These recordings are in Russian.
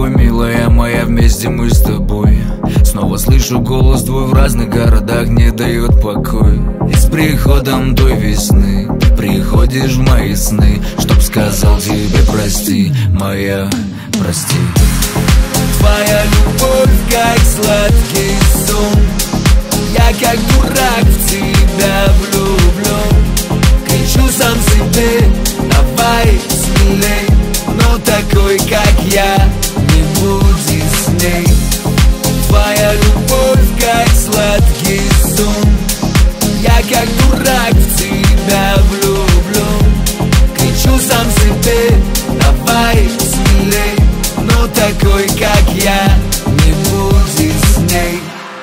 милая моя, вместе мы с тобой. Снова слышу голос твой в разных городах, не дает покой. И с приходом той весны ты приходишь в мои сны, чтоб сказал тебе прости, моя, прости. Твоя любовь как сладкий сон, я как дурак в тебя влюблен. Кричу сам себе, давай смелей, но такой, как я, не будет с ней. Твоя любовь как сладкий сон, я как дурак в тебя влюблен. Кричу сам себе, давай смелей, но такой, как я, не будет с ней.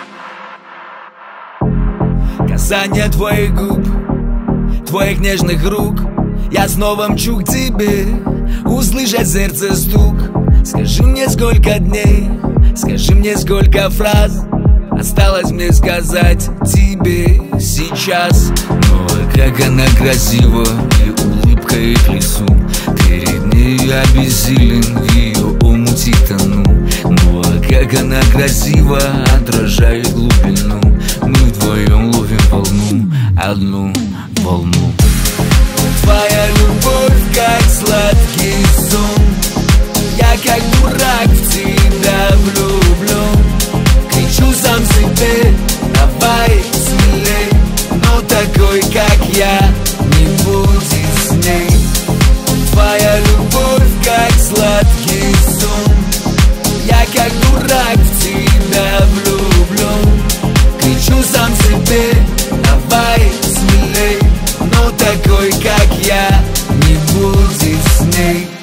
Касание твоих губ, твоих нежных рук, я снова мчу к тебе, услышать сердце стук. Скажи мне, сколько дней, скажи мне, сколько фраз осталось мне сказать тебе сейчас. Ну а как она красива, и улыбка их лицу, перед ней я бессилен, в ее омуте тону. Ну а как она красива, отражает глубину, мы вдвоем ловим волну, одну волну. Твоя любовь как сладкий сон, я как дурак в тебя влюблен. Кричу сам себе, давай смелей, но такой, как я, не будет с ней. Твоя любовь как сладкий сон, я как дурак в тебя влюблен. Кричу сам себе, давай смелей, но такой, как я, не будет с ней.